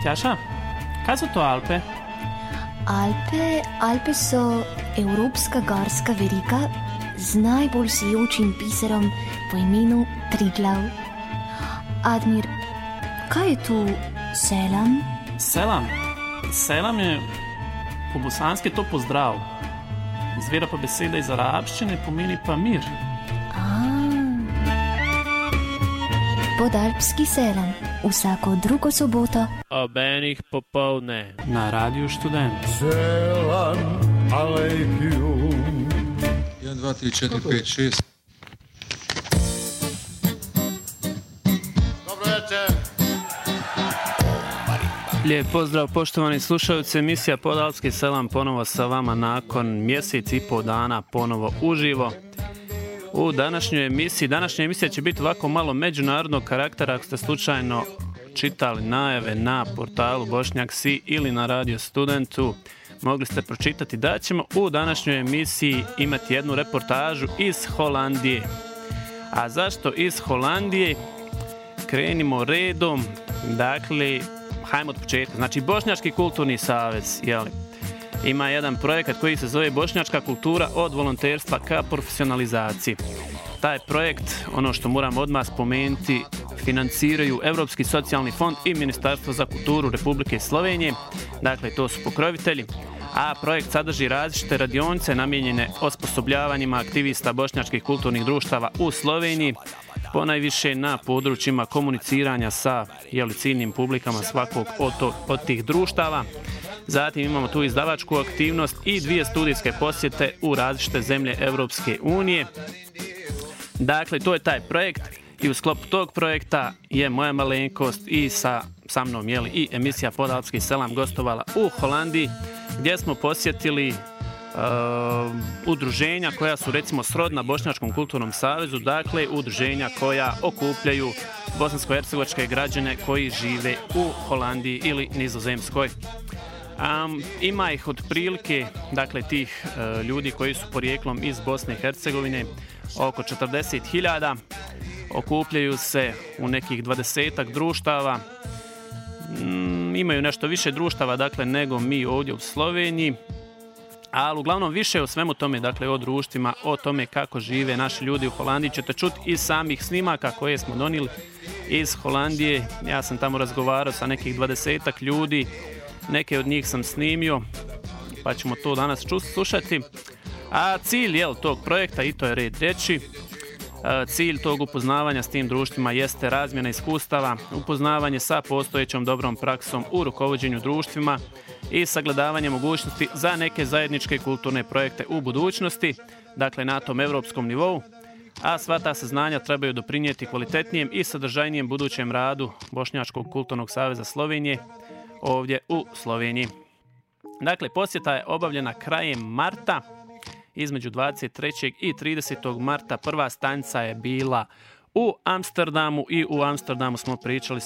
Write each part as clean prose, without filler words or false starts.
Tjaša, kaj so to Alpe? Alpe so evropska gorska veriga z najbolj sijočim biserom po imenu Triglav. Admir, kaj je tu selam? Selam je po bosanski to pozdrav. Izvira pa beseda iz arabščine, pomeni pa mir. Podalpski selam, vsako drugo soboto ob enih popovdne na Radiu Študent. Selam alejkum. 1, 2, 3, 4, 5, 6. Dobro večer. Lijep pozdrav poštovani slušalci, emisija Podalpski selam ponovo sa vama nakon mjesec i pol dana ponovo uživo. U današnjoj emisija će biti ovako malo međunarodnog karaktera. Ako ste slučajno čitali najave na portalu Bošnjak Si ili na Radio Studentu, mogli ste pročitati da ćemo u današnjoj emisiji imati jednu reportažu iz Holandije. A zašto iz Holandije? Krenimo redom, dakle, hajmo od početka. Znači, Bošnjački kulturni savez, ima jedan projekat koji se zove Bošnjačka kultura od volonterstva ka profesionalizaciji. Taj projekt, ono što moram odmah spomenuti, financiraju Europski socijalni fond i Ministarstvo za kulturu Republike Slovenije. Dakle, to su pokrovitelji. A projekt sadrži različite radionice namijenjene osposobljavanjima aktivista bošnjačkih kulturnih društava u Sloveniji, ponajviše na područjima komuniciranja sa ciljnim publikama svakog od tih društava. Zatim imamo tu izdavačku aktivnost i 2 studijske posjete u različite zemlje Europske unije. Dakle, to je taj projekt i u sklopu tog projekta je moja malenkost i sa mnom i emisija Podalpski selam gostovala u Holandiji, gdje smo posjetili udruženja koja su recimo srodna Bošnjačkom kulturnom savezu, dakle udruženja koja okupljaju bosansko-hercegovačke građane koji žive u Holandiji ili Nizozemskoj. Ima ih otprilike, dakle tih ljudi koji su porijeklom iz Bosne i Hercegovine, oko 40.000, okupljaju se u nekih 20-ak društava, imaju nešto više društava, dakle, nego mi ovdje u Sloveniji, ali uglavnom više o svemu tome, dakle, o društvima, o tome kako žive naši ljudi u Holandiji, ćete čuti iz samih snimaka koje smo donijeli iz Holandije. Ja sam tamo razgovarao sa nekih 20-ak ljudi, neke od njih sam snimio, pa ćemo to danas slušati. A cilj tog projekta, i to je red reći, cilj tog upoznavanja s tim društvima jeste razmjena iskustava, upoznavanje sa postojećom dobrom praksom u rukovođenju društvima i sagledavanje mogućnosti za neke zajedničke kulturne projekte u budućnosti, dakle na tom europskom nivou, a sva ta saznanja trebaju doprinijeti kvalitetnijem i sadržajnijem budućem radu Bošnjačkog kulturnog saveza Slovenije ovdje u Sloveniji. Dakle, posjeta je obavljena krajem marta, između 23. i 30. marta. Prva stanica je bila u Amsterdamu i u Amsterdamu smo pričali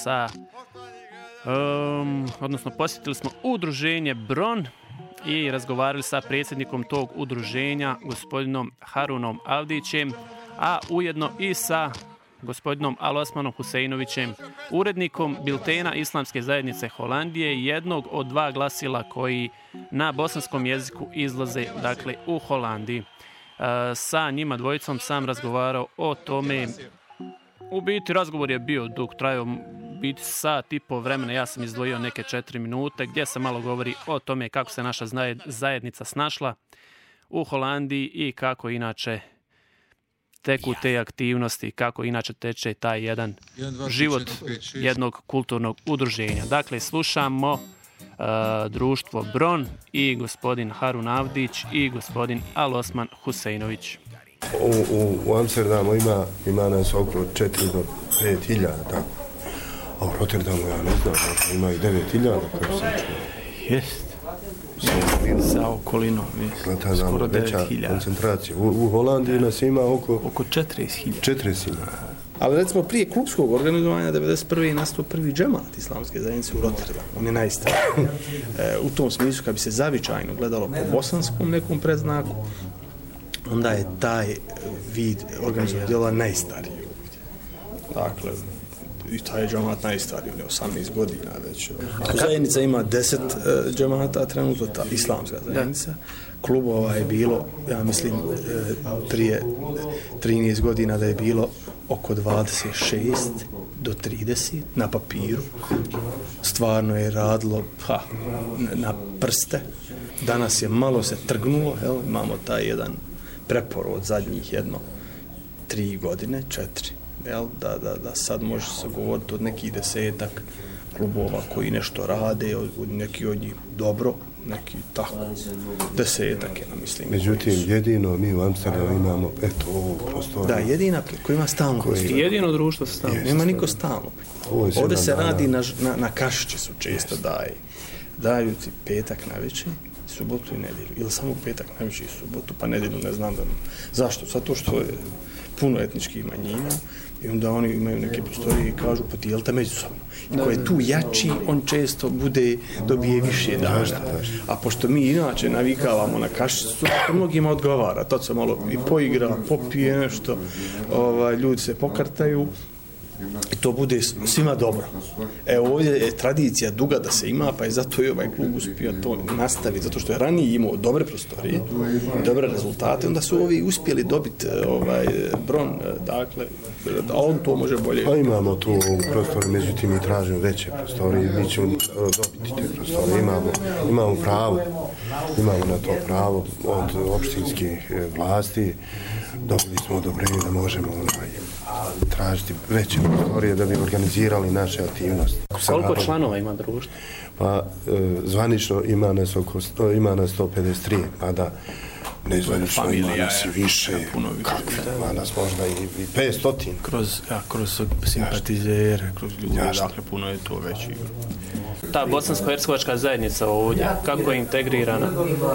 odnosno posjetili smo udruženje Bron i razgovarali sa predsjednikom tog udruženja, gospodinom Harunom Avdićem, a ujedno i sa gospodinom Alosmanom Huseinovićem, urednikom biltena Islamske zajednice Holandije, jednog od 2 glasila koji na bosanskom jeziku izlaze, dakle, u Holandiji. Sa njima dvojicom sam razgovarao o tome. U biti razgovor je bio dug, trajao biti sat i po vremena, ja sam izdvojio neke 4 minute gdje se malo govori o tome kako se naša zajednica snašla u Holandiji i kako inače teku te aktivnosti, kako inače teče taj jedan život jednog kulturnog udruženja. Dakle, slušamo društvo Bron i gospodin Harun Avdić i gospodin Alosman Huseinović. U Amsterdamu ima nas oko 4 do 5.000, tako. A u Rotterdamu ja ne znam, ima i 9.000, kako sam čuo. Jest. Sa okolinom, skoro 9.000. Koncentracija. U Holandiji nas ima oko 40.000. 40.000. Ali recimo prije klubskog organizovanja 1991. je nastao prvi džemat Islamske zajednice u Rotterdamu. On je najstariji. U tom smislu, kad bi se zavičajno gledalo po bosanskom nekom predznaku, onda je taj vid organizovanja djela najstariji. Dakle, i taj džemat najstariji, on je 18 godina već. Zajednica ima 10 džemata trenutno, ta islamska zajednica. Klubova je bilo, ja mislim, prije 13 godina da je bilo oko 26 do 30 na papiru. Stvarno je radilo na prste. Danas je malo se trgnulo, imamo taj jedan preporod zadnjih 3 godine, 4, da sad može se govoriti od nekih 10-ak klubova koji nešto rade, neki od njih dobro, neki tako, 10-ak je, mislim. Međutim, jedino mi u Amsterdamu imamo, ovu prostoriju. Da, jedina koja ima stalno prostoriju. Jedino društvo stalno. Nema niko stalno. Ovdje se radi na kašiće su često daje. Daju ti petak navečer, subotu i nedjelju. Ili samo petak navečer i subotu, pa nedjelju ne znam da. Zašto? Zato što je puno etničkih manjina i onda oni imaju neke prostorije i kažu podijelite međusobno. I ko je tu jači, on često dobije više dana. A pošto mi inače navikavamo na kašicu, to mnogima odgovara. To se malo i poigra, popije nešto, ljudi se pokartaju i to bude svima dobro. Ovdje je tradicija duga da se ima, pa je zato i ovaj klub uspio to nastaviti, zato što je ranije imao dobre prostorije, dobre rezultate, onda su ovi uspjeli dobiti bron, dakle, a on to može bolje. Pa imamo tu prostor, međutim mi tražimo veće prostorije, mi ćemo dobiti te prostorije, imamo pravo, imamo na to pravo od opštinskih vlasti, dobili smo odobrenje da možemo tražiti veće prostorije da bi organizirali naše aktivnosti. Koliko članova ima društvo? Pa zvanično ima nas 153, a da nezvanično ima nas više, ima nas možda i 500. Kroz simpatizere, kroz ljude, dakle puno je to već. Ta bosansko-hercegovačka zajednica ovdje, kako je integrirana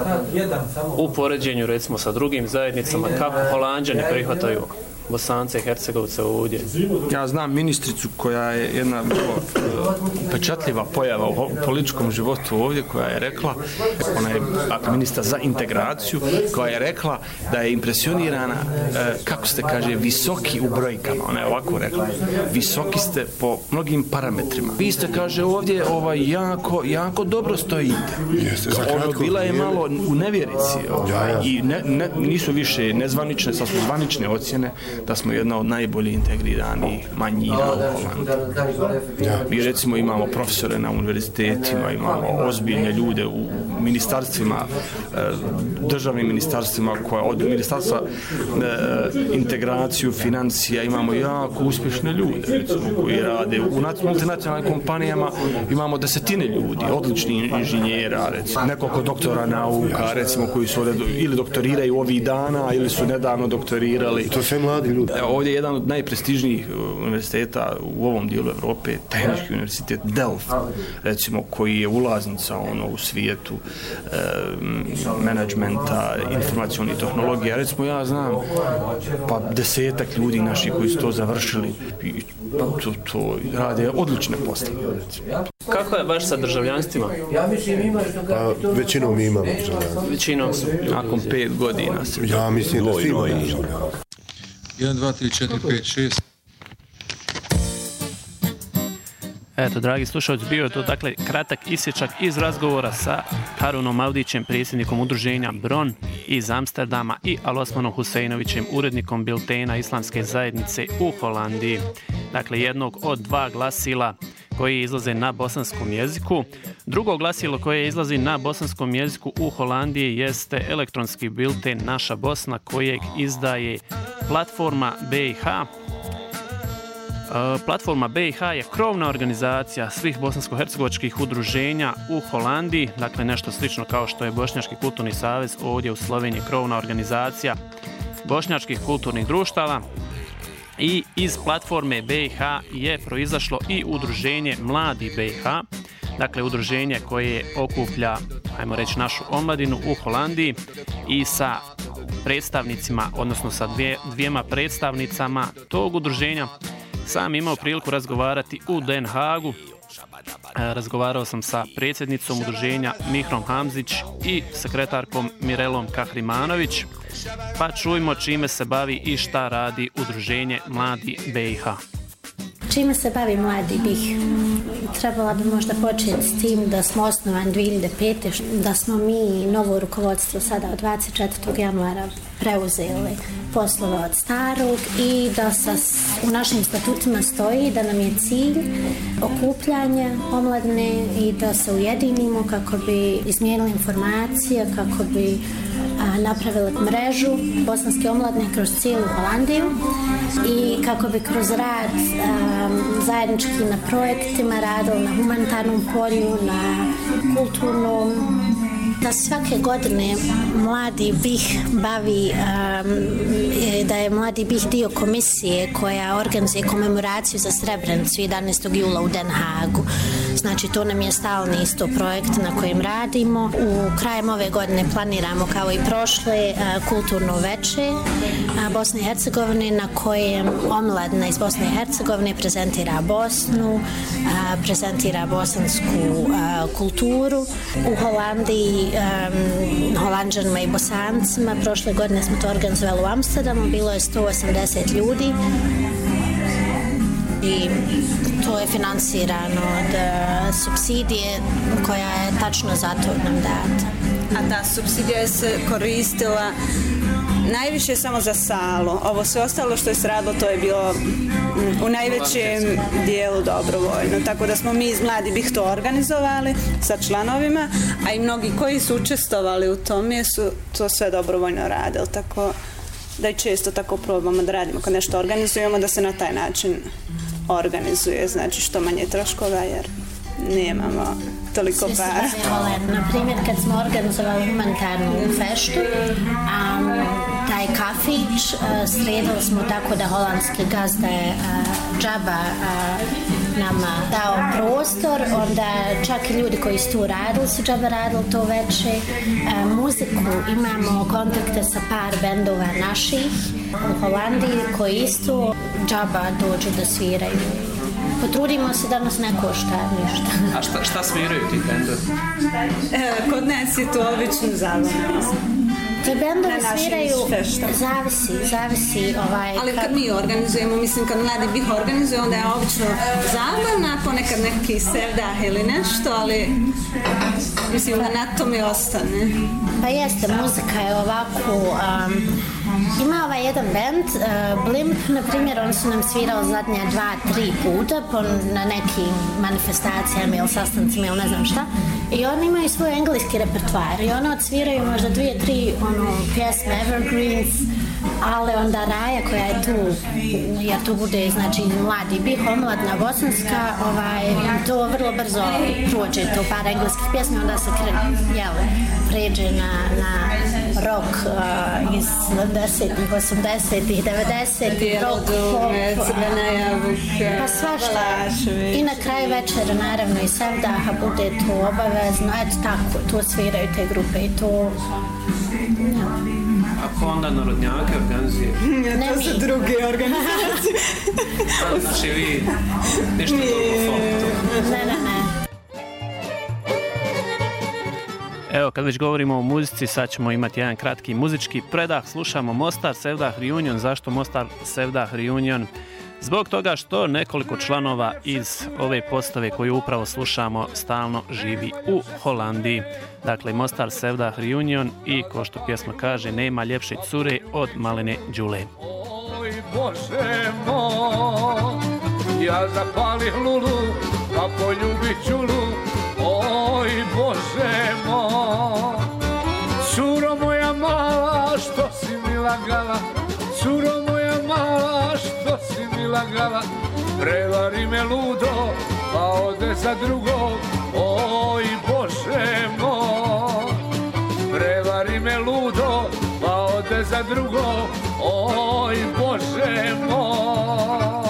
u poređenju recimo sa drugim zajednicama, kako Holanđani prihvataju Bosance i Hercegovce ovdje? Ja znam ministricu koja je jedna pečatljiva pojava u političkom životu ovdje, koja je rekla, ona je ministar za integraciju, koja je rekla da je impresionirana, kako ste kaže, visoki u brojkama. Ona je ovako rekla, visoki ste po mnogim parametrima. Vi ste, kaže, ovdje jako dobro stojite. Bila je malo u nevjerici i nisu više nezvanične, sad su zvanične ocjene da smo jedna od najbolje integriranih manjina u Holandiji. Mi recimo imamo profesore na univerzitetima, imamo ozbiljne ljude u ministarstvima, državnim ministarstvima, od ministarstva integraciju, financija, imamo jako uspješne ljude, recimo, koji rade u multinacionalnim kompanijama, imamo desetine ljudi, odličnih inženjera, recimo, nekoliko doktora nauka, recimo, koji su ili doktoriraju ovih dana, ili su nedavno doktorirali. To sve mladi ljudi. Ovdje je jedan od najprestižnijih univerziteta u ovom dijelu Evrope, Tehnički univerzitet Delft, recimo, koji je ulaznica u svijetu menadžmenta, informacionih tehnologija. Recimo, ja znam pa 10-ak ljudi naših koji su to završili i to rade odlične poslove. Kako je baš sa državljanstvima? Većinom mi imamo državljanstvo. Većinom su. Nakon 5 godina. Ja mislim da svi imamo državljanstvo. 1, 2, 3, 4, 5, 6. Eto, dragi slušalci, bio je to dakle kratak isječak iz razgovora sa Harunom Avdićem, predsjednikom udruženja Bron iz Amsterdama, i Al-Osmanom Huseinovićem, urednikom biltena Islamske zajednice u Holandiji. Dakle, jednog od 2 glasila koji izlaze na bosanskom jeziku. Drugo glasilo koje izlazi na bosanskom jeziku u Holandiji jeste elektronski bilten Naša Bosna, kojeg izdaje Platforma BiH. Platforma BiH je krovna organizacija svih bosansko-hercegovačkih udruženja u Holandiji, dakle nešto slično kao što je Bošnjački kulturni savez ovdje u Sloveniji, krovna organizacija bošnjačkih kulturnih društava. I iz Platforme BiH je proizašlo i udruženje Mladi BiH, dakle udruženje koje okuplja, ajmo reći, našu omladinu u Holandiji, i sa predstavnicima, odnosno sa dvijema predstavnicama tog udruženja sam imao priliku razgovarati u Den Haagu. Razgovarao sam sa predsjednicom udruženja Mihrom Hamzić i sekretarkom Mirelom Kahrimanović, pa čujmo čime se bavi i šta radi udruženje Mladi BiH. Čime se bavi Mladi BiH? Trebala bi možda početi s tim da smo osnovani 2005. Da smo mi novo rukovodstvo sada od 24. januara preuzeli poslove od starog i da u našim statutima stoji da nam je cilj okupljanje omladine i da se ujedinimo kako bi izmijenili informacije, kako bi napravili mrežu bosanske omladine kroz cijelu Holandiju i kako bi kroz rad zajednički na projektima radili na humanitarnom polju, na kulturnom, da svake godine Mladi BiH bavi, da je Mladi BiH dio komisije koja organizuje komemoraciju za Srebrenicu 11. jula u Den Haagu. Znači to nam je stalni isto projekt na kojem radimo. U krajem ove godine planiramo kao i prošle kulturno veče Bosne i Hercegovine na kojem omladina iz Bosne i Hercegovine prezentira Bosnu, prezentira bosansku kulturu. U Holandiji Holanđanima i Bosancima. Prošle godine smo to organizovali u Amsterdamu, bilo je 180 ljudi i to je financirano od subsidije koja je tačno za to nam data. A ta subsidija se koristila najviše samo za salu. Ovo sve ostalo što je se radilo, to je bilo u najvećem dijelu dobrovoljno. Tako da smo mi iz Mladi BiH to organizovali sa članovima, a i mnogi koji su učestvovali u tome su to sve dobrovoljno radili. Tako da i često tako probamo da radimo kad nešto organizujemo, da se na taj način organizuje, znači što manje troškova jer nemamo toliko para. Na primjer, kad smo organizovali humanitarnu feštu, taj kafić sredili smo tako da holandski gazda je džaba nama dao prostor, onda čak i ljudi koji su tu radili su džaba radili to veče. Muziku imamo kontakte sa par bendova naših u Holandiji koji isto džaba dođu da sviraju. Potrudimo se da nas ne košta ništa. A šta sviraju ti bendovi? Kod nas je to obično zabavno. Te bendovi sviraju, zavisi ali kad mi organizujemo, mislim kad Mladi BiH organizuje, onda je obično zabavna, ponekad neki sevdah ili nešto, ali mislim da na to mi ostane. Pa jeste, muzika je ovako, ima ovaj jedan band, Blimp, na primjer, oni su nam svirali zadnja 2-3 puta na nekim manifestacijama ili sastancima ili ne znam šta. I oni imaju svoj engleski repertoar i oni odsviraju možda 2-3 pjesme Evergreens, ali onda Raja koja je tu, jer tu bude znači Mladi BiH, omladna bosanska, to vrlo brzo prođe, to par engleskih pjesmi, onda se pređe na rock iz 70-ih, 80-ih, 90-ih, rock, pop, pa svašta. I na kraju večera naravno i sevdaha bude to obavezno, eto tako, tu sviraju te grupe i to... Ako onda narodnjake organizuje? To su druge organizacije. Znači vi nešto toliko folk. Ne. Evo, kad već govorimo o muzici, sad ćemo imati jedan kratki muzički predah. Slušamo Mostar Sevdah Reunion. Zašto Mostar Sevdah Reunion? Zbog toga što nekoliko članova iz ove postave koju upravo slušamo stalno živi u Holandiji. Dakle, Mostar Sevdah Reunion i, ko što pjesma kaže, nema ljepše cure od malene Đule. Oj Bože moj, ja zapalim lulu, a poljubih Đulu. Oj Bože moj, curo moja mala, što si mi lagala, curo moja mala, što si mi lagala, prevari me ludo, pa ode za drugog. Oj Bože moj, prevari me ludo, pa ode za drugog. Oj Bože moj.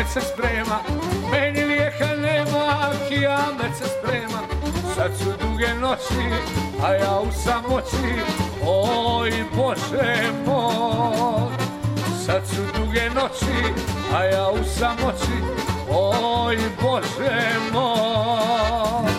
se sprema, meni lijeha nema, kijamet se sprema. Sad su duge noći, a ja u samoći, oj Bože moj. Sad su duge noći, a ja u samoći, oj Bože moj.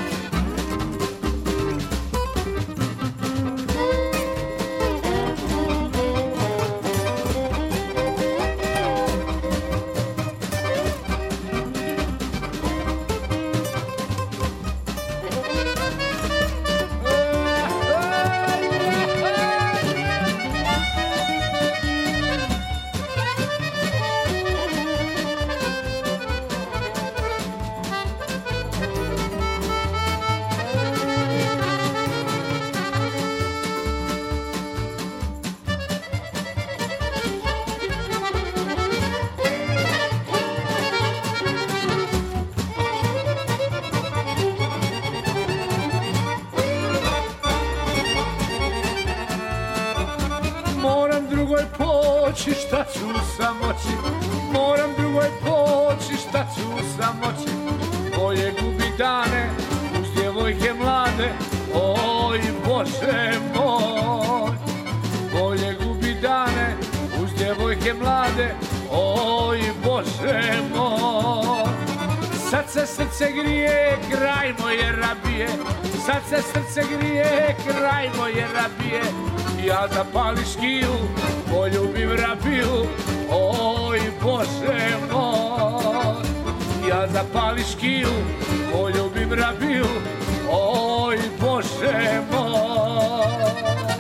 Šta ću samoći, moram drugoj poći, šta ću samoći. Moje gubi dane uz djevojke mlade, oj Bože moj. Moje gubi dane uz djevojke mlade, oj Bože moj. Sad se srce grije kraj moje rabije, sad se srce grije kraj moje rabije. Ja zapališ skiju, poljubim rabiju, oj Bože moj. Ja zapališ skiju, poljubim rabiju, oj Bože moj.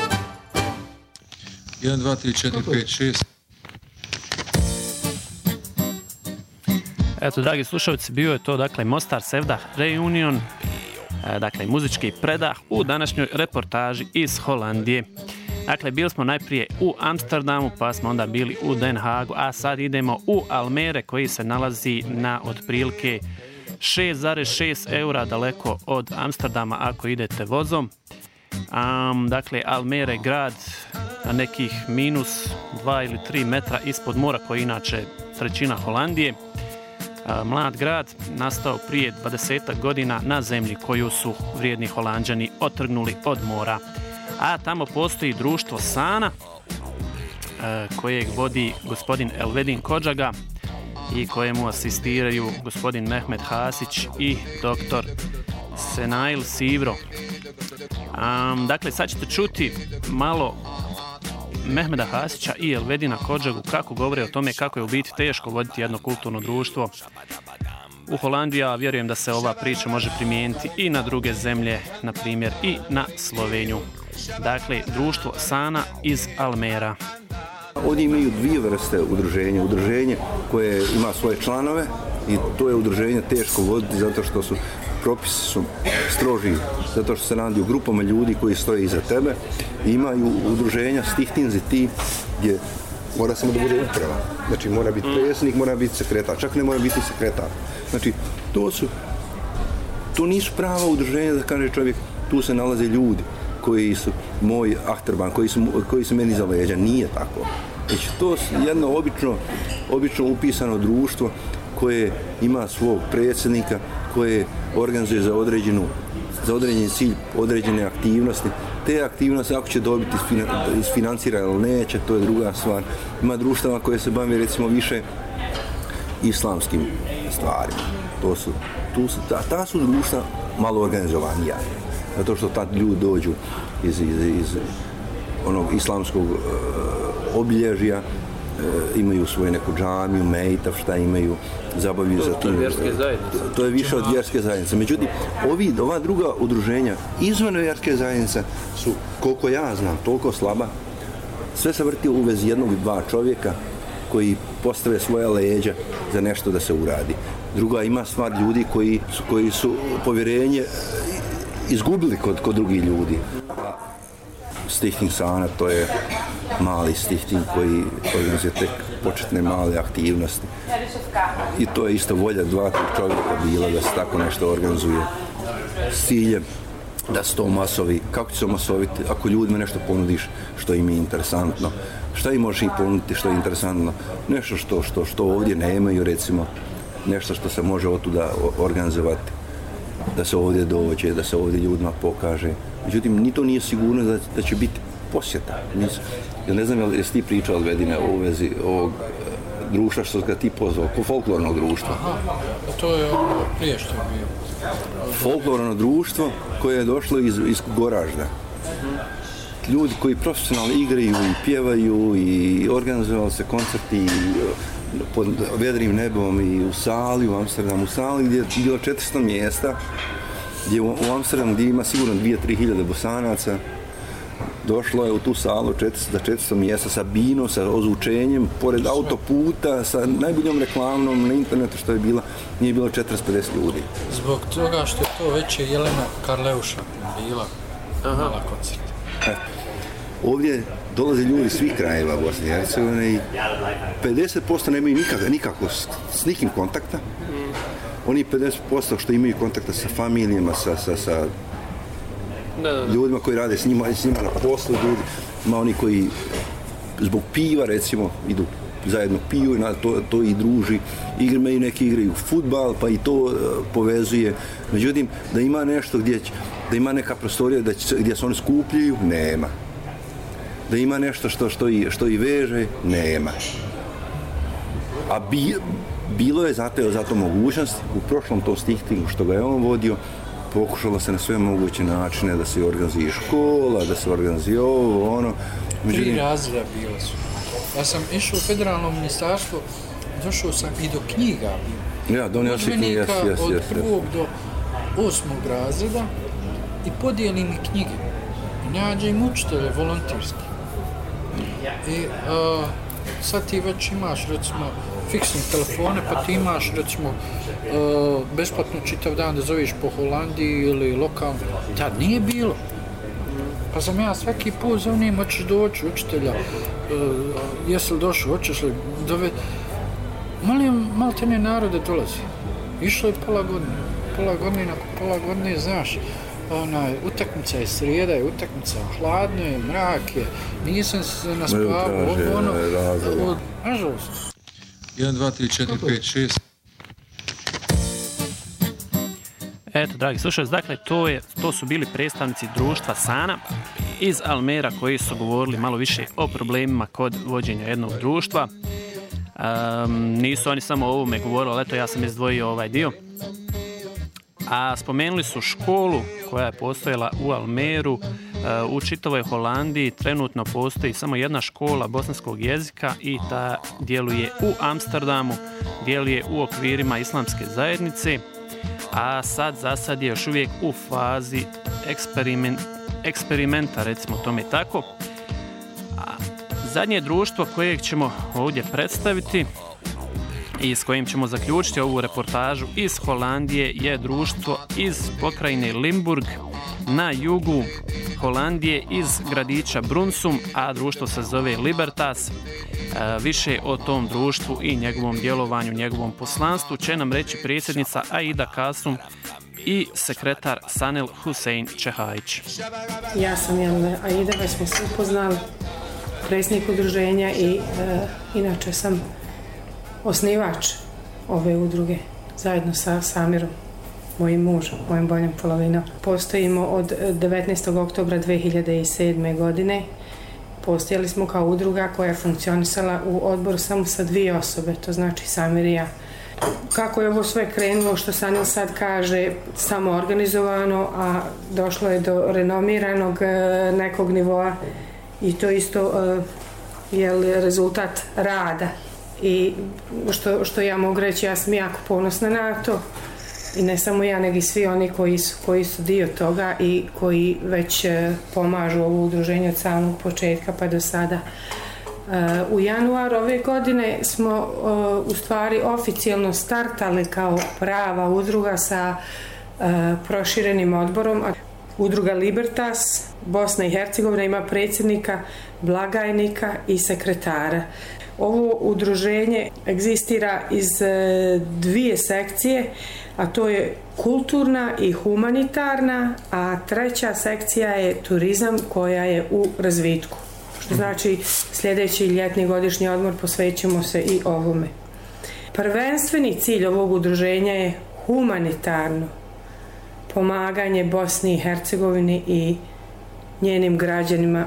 1, 2, 3, 4, 5, 6. Eto, dragi slušalci, bio je to, dakle, Mostar Sevdah Reunion, dakle, muzički predah u današnjoj reportaži iz Holandije. Dakle, bili smo najprije u Amsterdamu, pa smo onda bili u Den Haagu, a sad idemo u Almere, koji se nalazi na otprilike 6,6 eura daleko od Amsterdama ako idete vozom. Dakle, Almere je grad na nekih minus 2 ili 3 metra ispod mora, koji je inače trećina Holandije. Mlad grad, nastao prije 20 godina na zemlji koju su vrijedni Holanđani otrgnuli od mora. A tamo postoji društvo Sana, kojeg vodi gospodin Elvedin Kodžaga i kojemu asistiraju gospodin Mehmet Hasić i doktor Senail Sivro. Dakle, sad ćete čuti malo Mehmeda Hasića i Elvedina Kodžagu kako govore o tome kako je u biti teško voditi jedno kulturno društvo u Holandiji, a vjerujem da se ova priča može primijeniti i na druge zemlje, na primjer i na Sloveniju. Dakle, društvo Sana iz Almera. Ovdje imaju dvije vrste udruženja. Udruženje koje ima svoje članove i to je udruženje teško voditi zato što su propisi su stroži, zato što se radi o grupama ljudi koji stoje iza tebe. I imaju udruženja Stichtinziti gdje mora samo da bude uprava. Znači mora biti predsjednik, mora biti sekretar, čak ne mora biti sekretar. Znači to nisu prava udruženja da kaže čovjek tu se nalaze ljudi koji su moj ahterban, koji su meni za leđa. Nije tako. Znači to je jedno obično upisano društvo koje ima svog predsjednika, koje organizuje za određeni cilj određene aktivnosti. Te aktivnosti ako će dobiti isfinancira ili neće, to je druga stvar. Ima društava koje se bave recimo više islamskim stvarima. Ta su društva malo organizovanija. Zato što tad ljudi dođu iz onog islamskog obilježja, imaju svoju neku džamiju, mejtav, šta imaju, zabavljaju za to. To je više od vjerske zajednice. Međutim, ova druga udruženja izvan vjerske zajednice su, koliko ja znam, toliko slaba. Sve se vrti u vezi jednog i dva čovjeka koji postave svoja leđa za nešto da se uradi. Druga ima stvar ljudi koji su povjerenje izgubili kod drugih ljudi. Stichting Sana, to je mali stichting koji organizuje tek početne male aktivnosti. I to je isto volja 2-3 čovjeka bila da se tako nešto organizuje s ciljem da se to masovi. Kako će se masoviti? Ako ljudima nešto ponudiš što im je interesantno, šta im možeš i ponuditi što je interesantno? Nešto što ovdje nemaju, recimo nešto što se može otuda organizovati, da se ovdje dođe, da se ovdje ljudima pokaže. Međutim, ni to nije sigurno da će biti posjeta. Ja ne znam jesi ti pričao od Vedine u vezi ovog društva što ga ti pozvao, folklornog društva. Aha, to je ono prije što je bio. Folklorno društvo koje je došlo iz Goražda. Ljudi koji profesionalno igraju i pjevaju i organizovali se koncerti pod vedrim nebom i u sali, u Amsterdamu, u sali gdje je bilo 400 mjesta, gdje u Amsterdamu gdje ima sigurno 2-3 hiljade Bosanaca, došlo je u tu salu za 400 mjesta sa bino, sa ozvučenjem, pored autoputa, sa najboljom reklamnom na internetu što je bila, nije bilo 450 ljudi. Zbog toga što je to već je Jelena Karleuša bila mala koncert. Ovdje dolaze ljudi svih krajeva Bosne i Hercegovine i 50% nemaju nikako s nikim kontakta. Oni 50% što imaju kontakta sa familijama, sa ljudima koji rade s njima na poslu, ima oni koji zbog piva recimo idu zajedno piju i to i druži. Neki igraju fudbal pa i to povezuje. Međutim, da ima nešto da ima neka prostorija gdje se oni skupljaju, nema. Da ima nešto što i veže, nema. A bilo je zato mogućnost, u prošlom tom stihtingu što ga je on vodio, pokušalo se na sve moguće načine da se organizuje škola, da se organizuje ovo, ono. Međutim, 3 razreda bilo su. Ja sam išao u federalno ministarstvo, došao sam i do knjiga. Ja, donio si knjiga, od 1. do 8. razreda i podijelim i knjige. I nađem učitelje volontirski. I sad ti već imaš, recimo, fiksne telefone, pa ti imaš, recimo, besplatno čitav dan da zoveš po Holandiji ili lokalno. Tad nije bilo. Pa sam ja svaki put zovnim, hoćeš doći učitelja, jesi li došao, hoćeš li dovesti. Malo te ne narode dolazi. Išlo je pola godine, nakon pola godine, znaš, utakmica je srijeda, je utakmica, hladno je, mrak je, nisam se naspavao, nažalost. 1, 2, 3, 4, 5, 6. Eto, dragi slušalci, dakle, to su bili predstavnici društva Sana iz Almera koji su govorili malo više o problemima kod vođenja jednog društva. Nisu oni samo o ovome govorili, ali eto, ja sam izdvojio ovaj dio. A spomenuli su školu koja je postojala u Almeru, u čitavoj Holandiji. Trenutno postoji samo jedna škola bosanskog jezika i ta djeluje u Amsterdamu, djeluje u okvirima islamske zajednice, a za sad je još uvijek u fazi eksperimenta, recimo tome tako. A zadnje društvo kojeg ćemo ovdje predstaviti i s kojim ćemo zaključiti ovu reportažu iz Holandije je društvo iz pokrajine Limburg na jugu Holandije iz gradića Brunsum, a društvo se zove Libertas. Više o tom društvu i njegovom djelovanju, njegovom poslanstvu će nam reći predsjednica Aida Kasum i sekretar Sanel Husein Čehajić. Ja sam Aida, već smo se upoznali, predsjednik udruženja i inače sam osnivač ove udruge zajedno sa Samirom, mojim mužem, mojim boljom polovinom. Postojimo od 19. oktobra 2007. godine. Postojali smo kao udruga koja je funkcionisala u odboru samo sa 2 osobe, to znači Samir i ja. Kako je ovo sve krenulo, što Sanil sad kaže, samo organizovano, a došlo je do renomiranog nekog nivoa i to isto je rezultat rada. I što ja mogu reći, ja sam jako ponosna na to i ne samo ja, nego i svi oni koji su dio toga i koji već pomažu ovo udruženje od samog početka pa do sada. U januaru ove godine smo u stvari oficijalno startali kao prava udruga sa proširenim odborom. Udruga Libertas Bosna i Hercegovina ima predsjednika, blagajnika i sekretara. Ovo udruženje egzistira iz 2 sekcije, a to je kulturna i humanitarna, a 3. sekcija je turizam koja je u razvitku. Što znači sljedeći ljetni godišnji odmor posvećujemo se i ovome. Prvenstveni cilj ovog udruženja je humanitarno pomaganje Bosni i Hercegovini i njenim građanima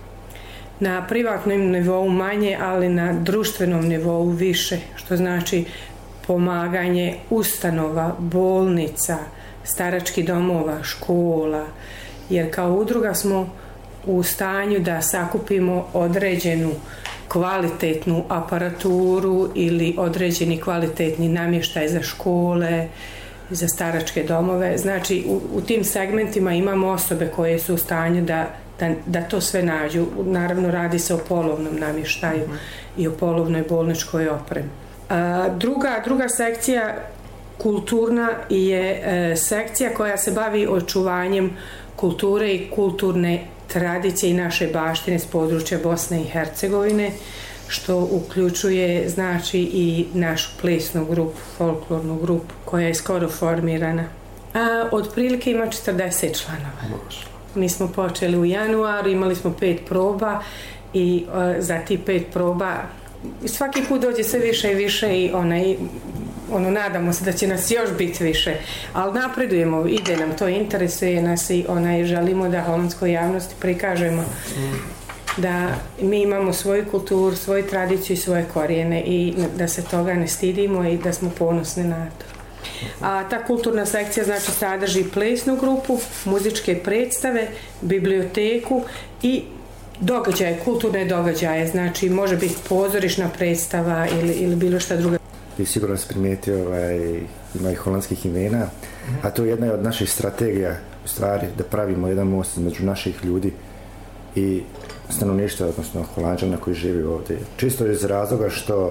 na privatnom nivou manje, ali na društvenom nivou više, što znači pomaganje ustanova, bolnica, staračkih domova, škola, jer kao udruga smo u stanju da sakupimo određenu kvalitetnu aparaturu ili određeni kvalitetni namještaj za škole, za staračke domove. Znači, u tim segmentima imamo osobe koje su u stanju da to sve nađu. Naravno, radi se o polovnom namještaju i o polovnoj bolničkoj opremi. Druga sekcija, kulturna, je sekcija koja se bavi očuvanjem kulture i kulturne tradicije i naše baštine s područja Bosne i Hercegovine, što uključuje znači i našu plesnu grupu, folklornu grupu koja je skoro formirana. Otprilike ima 40 članova. Mi smo počeli u januaru, imali smo 5 proba i za ti 5 proba svaki put dođe sve više i više i nadamo se da će nas još biti više, ali napredujemo, ide nam to, interesuje nas i želimo da holandskoj javnosti prikažemo da mi imamo svoju kulturu, svoju tradiciju i svoje korijene i da se toga ne stidimo i da smo ponosni na to. A ta kulturna sekcija znači sadrži plesnu grupu, muzičke predstave, biblioteku i događaje, kulturne događaje, znači može biti pozorišna predstava ili bilo šta druga. I sigurno sam primijetio ima i holandskih imena, a to je jedna od naših strategija, u stvari, da pravimo jedan most između naših ljudi i stanovništva, odnosno Holanđana koji živi ovdje. Čisto iz razloga što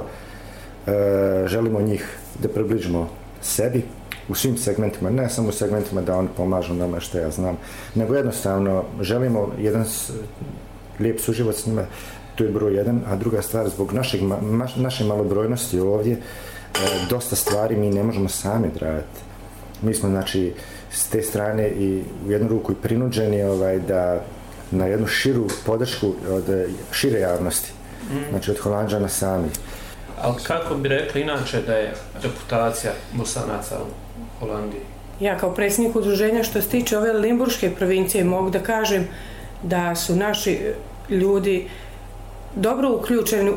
želimo njih da približimo sebi u svim segmentima, ne samo u segmentima da oni pomažu nama što ja znam, nego jednostavno želimo jedan lijep suživot s njima, to je broj jedan, a druga stvar, zbog naše malobrojnosti ovdje, dosta stvari mi ne možemo sami raditi. Mi smo, znači, s te strane i u jednu ruku i prinuđeni da na jednu širu podršku od šire javnosti, znači od Holanđana sami. Ali kako bi rekli inače da je reputacija Bosanaca u Holandiji? Ja kao predsjednik udruženja što se tiče ove Limburške provincije mogu da kažem da su naši ljudi dobro uključeni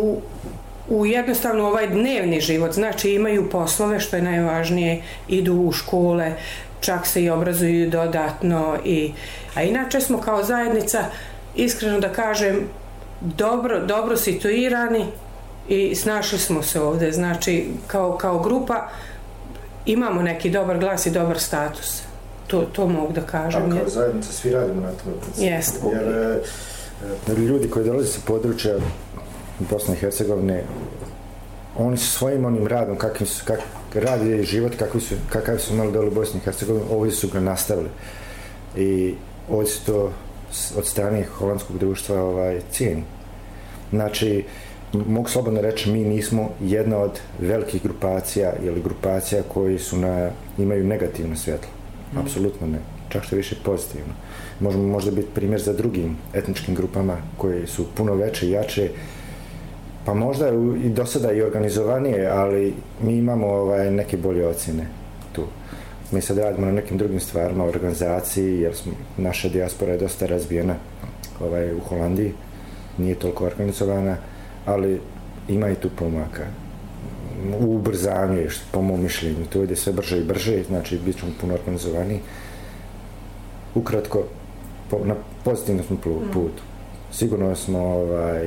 u jednostavno ovaj dnevni život, znači imaju poslove što je najvažnije, idu u škole, čak se i obrazuju dodatno, a inače smo kao zajednica, iskreno da kažem, dobro situirani i snašli smo se ovdje, znači kao grupa imamo neki dobar glas i dobar status, to mogu da kažem. A kao zajednica svi radimo na to. Jest. Jer ljudi koji dolaze sa područja Bosne i Hercegovine, oni su svojim onim radom, rad i život kakav su imali dole u Bosni i Hercegovini, ovdje su ga nastavili. I ovdje su to od strane holandskog društva cijeni. Znači, mogu slobodno reći, mi nismo jedna od velikih grupacija ili grupacija koji imaju negativno svjetlo. Apsolutno ne. Čak što više pozitivno. Možemo možda biti primjer za drugim etničkim grupama koje su puno veće i jače, pa možda i do sada i organizovanije, ali mi imamo neke bolje ocjene tu. Mi sad radimo na nekim drugim stvarima u organizaciji, jer naša dijaspora je dosta razvijena u Holandiji, nije toliko organizovana, ali ima i tu pomaka. U ubrzanju je, po mom mišljenju, to ide sve brže i brže, znači bit ćemo puno organizovaniji. Ukratko, na pozitivnom smo putu. Sigurno smo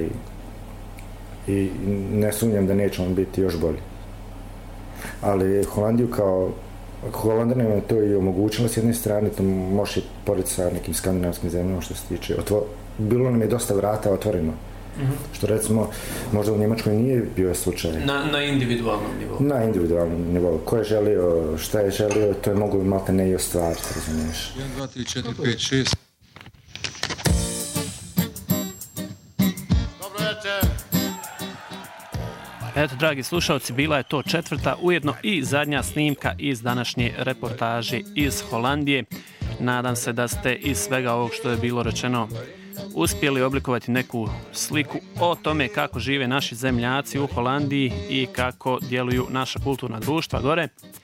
i ne sumnjam da nećemo biti još bolji. Ali Holandiju kao Holandanima je to i omogućilo s jedne strane, to može porediti sa nekim skandinavskim zemljama što se tiče. Bilo nam je dosta vrata otvoreno. Što recimo možda u Njemačkoj nije bio slučaj. Na individualnom nivou. Na individualnom nivou. Ko je želio, šta je želio, to je mogu malte ne i ostvariti, razumiješ. 1, 2, 3, 4, 5, 6. Eto, dragi slušalci, bila je to četvrta, ujedno i zadnja snimka iz današnje reportaže iz Holandije. Nadam se da ste iz svega ovog što je bilo rečeno uspjeli oblikovati neku sliku o tome kako žive naši zemljaci u Holandiji i kako djeluju naša kulturna društva gore.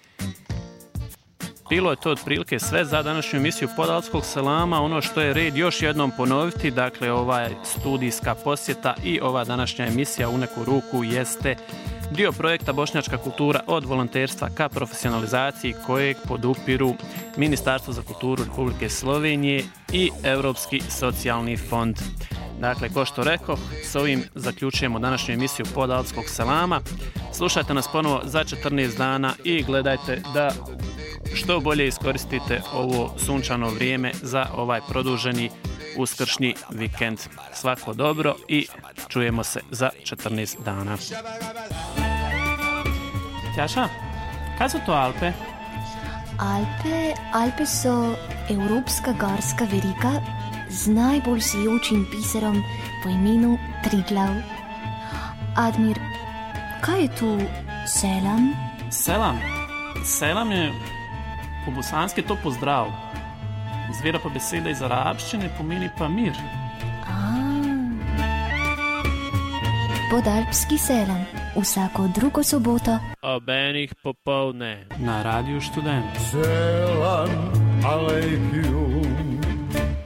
Bilo je to otprilike sve za današnju emisiju Podalskog selama. Ono što je red još jednom ponoviti, dakle ova studijska posjeta i ova današnja emisija u neku ruku jeste dio projekta Bošnjačka kultura od volonterstva ka profesionalizaciji kojeg podupiru Ministarstvo za kulturu Republike Slovenije i Europski socijalni fond. Dakle, ko što rekao, s ovim zaključujemo današnju emisiju Podalskog selama. Slušajte nas ponovo za 14 dana i gledajte da što bolje iskoristite ovo sunčano vrijeme za ovaj produženi uskršnji vikend. Svako dobro i čujemo se za 14 dana. Tjaša, kaj so to Alpe? Alpe so evropska gorska verika z najbolj sijočim biserom po imenu Triglav. Admir, kaj je tu selam? Selam je po bosanski to pozdrav. Izvira pa beseda iz arabščine, pomeni pa mir. Podalpski selam, vsako drugo soboto ob enih popovdne na Radiu Študent. Selam alejkum.